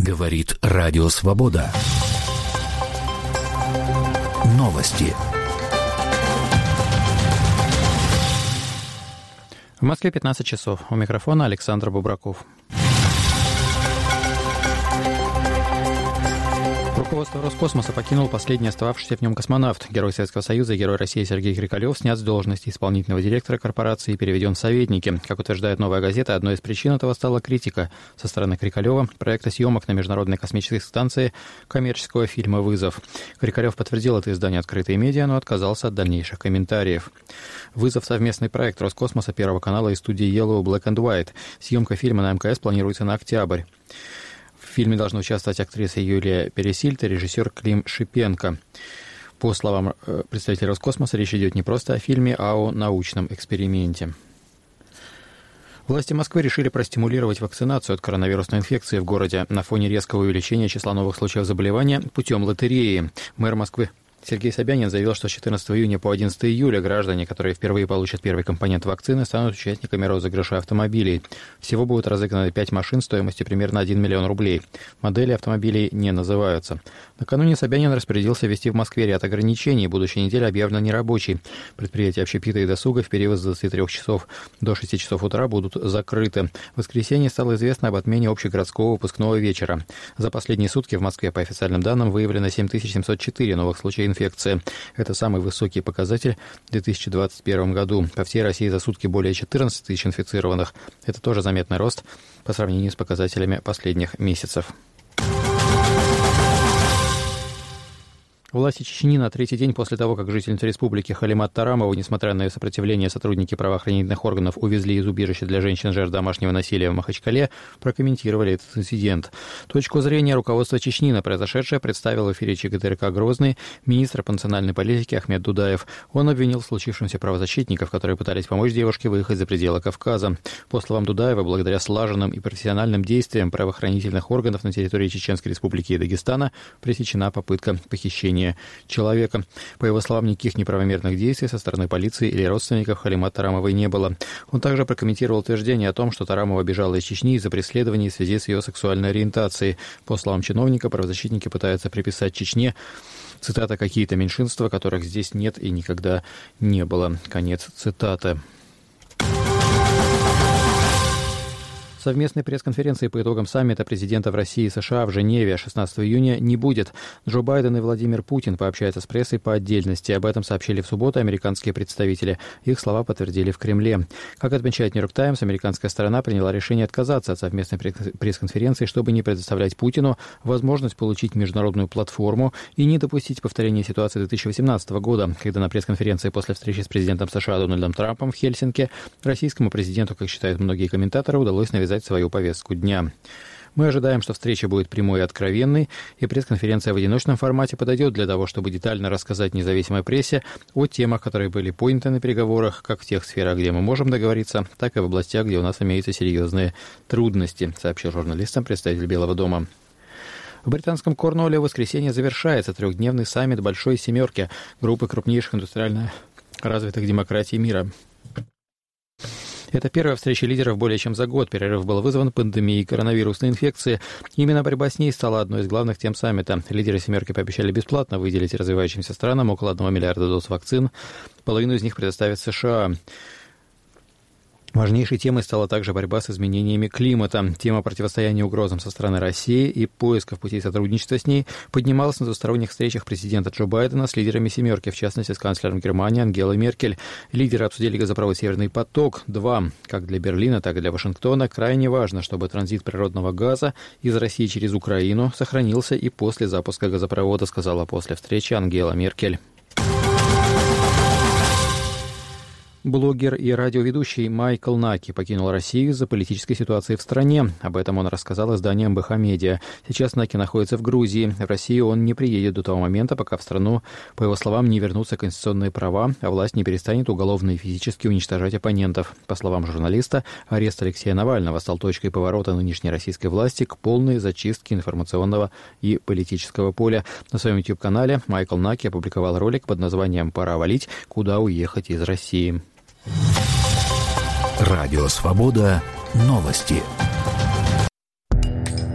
Говорит Радио Свобода. Новости. В Москве 15 часов. У микрофона Александр Бубраков. Руководство Роскосмоса покинул последний остававшийся в нем космонавт. Герой Советского Союза и Герой России Сергей Крикалев снят с должности исполнительного директора корпорации и переведен в советники. Как утверждает «Новая газета», одной из причин этого стала критика со стороны Крикалева проекта съемок на Международной космической станции коммерческого фильма «Вызов». Крикалев подтвердил это изданию «Открытые медиа», но отказался от дальнейших комментариев. «Вызов» — совместный проект Роскосмоса, Первого канала и студии Yellow, Black and White. Съемка фильма на МКС планируется на октябрь. В фильме должны участвовать актриса Юлия Пересильд и режиссер Клим Шипенко. По словам представителей Роскосмоса, речь идет не просто о фильме, а о научном эксперименте. Власти Москвы решили простимулировать вакцинацию от коронавирусной инфекции в городе на фоне резкого увеличения числа новых случаев заболевания путем лотереи. Мэр Москвы Сергей Собянин заявил, что с 14 июня по 11 июля граждане, которые впервые получат первый компонент вакцины, станут участниками розыгрыша автомобилей. Всего будут разыграны 5 машин стоимостью примерно 1 миллион рублей. Модели автомобилей не называются. Накануне Собянин распорядился ввести в Москве ряд ограничений. Будущая неделя объявлена нерабочей. Предприятия общепита и досуга в период с 23 часов до 6 часов утра будут закрыты. В воскресенье стало известно об отмене общегородского выпускного вечера. За последние сутки в Москве, по официальным данным, выявлено 7704 новых случая инфекции. Это самый высокий показатель в 2021 году. По всей России за сутки более 14 тысяч инфицированных. Это тоже заметный рост по сравнению с показателями последних месяцев. Власти Чечни на третий день после того, как жительницу республики Халимат Тарамову, несмотря на ее сопротивление, сотрудники правоохранительных органов увезли из убежища для женщин жертв домашнего насилия в Махачкале, прокомментировали этот инцидент. Точку зрения руководства Чечни на произошедшее представил в эфире ЧГТРК «Грозный» министр по национальной политике Ахмед Дудаев. Он обвинил в случившемся правозащитников, которые пытались помочь девушке выехать за пределы Кавказа. По словам Дудаева, благодаря слаженным и профессиональным действиям правоохранительных органов на территории Чеченской республики и Дагестана пресечена попытка похищения человека. По его словам, никаких неправомерных действий со стороны полиции или родственников Халимат Тарамовой не было. Он также прокомментировал утверждение о том, что Тарамова бежала из Чечни из-за преследований в связи с ее сексуальной ориентацией. По словам чиновника, правозащитники пытаются приписать Чечне, цитата, «какие-то меньшинства, которых здесь нет и никогда не было». Конец цитаты. Совместной пресс-конференции по итогам саммита президентов России и США в Женеве 16 июня не будет. Джо Байден и Владимир Путин пообщаются с прессой по отдельности. Об этом сообщили в субботу американские представители. Их слова подтвердили в Кремле. Как отмечает Нью-Йорк Таймс, американская сторона приняла решение отказаться от совместной пресс-конференции, чтобы не предоставлять Путину возможность получить международную платформу и не допустить повторения ситуации 2018 года, когда на пресс-конференции после встречи с президентом США Дональдом Трампом в Хельсинки российскому президенту, как считают многие комментаторы, удалось навязать свою повестку дня. Мы ожидаем, что встреча будет прямой и откровенной, и пресс-конференция в одиночном формате подойдет для того, чтобы детально рассказать независимой прессе о темах, которые были подняты на переговорах, как в тех сферах, где мы можем договориться, так и в областях, где у нас имеются серьезные трудности, сообщил журналистам представитель Белого дома. В британском Корнуолле в воскресенье завершается трехдневный саммит Большой Семерки, группы крупнейших индустриально развитых демократий мира. Это первая встреча лидеров более чем за год. Перерыв был вызван пандемией коронавирусной инфекции. Именно борьба с ней стала одной из главных тем саммита. Лидеры «семерки» пообещали бесплатно выделить развивающимся странам около 1 миллиарда доз вакцин. Половину из них предоставит США. Важнейшей темой стала также борьба с изменениями климата. Тема противостояния угрозам со стороны России и поисков путей сотрудничества с ней поднималась на двусторонних встречах президента Джо Байдена с лидерами «семерки», в частности, с канцлером Германии Ангелой Меркель. Лидеры обсудили газопровод «Северный поток-2». Как для Берлина, так и для Вашингтона крайне важно, чтобы транзит природного газа из России через Украину сохранился и после запуска газопровода, сказала после встречи Ангела Меркель. Блогер и радиоведущий Майкл Наки покинул Россию из-за политической ситуации в стране. Об этом он рассказал изданию МБХ Медиа. Сейчас Наки находится в Грузии. В Россию он не приедет до того момента, пока в страну, по его словам, не вернутся конституционные права, а власть не перестанет уголовно и физически уничтожать оппонентов. По словам журналиста, арест Алексея Навального стал точкой поворота нынешней российской власти к полной зачистке информационного и политического поля. На своем YouTube-канале Майкл Наки опубликовал ролик под названием «Пора валить. Куда уехать из России». Радио Свобода. Новости.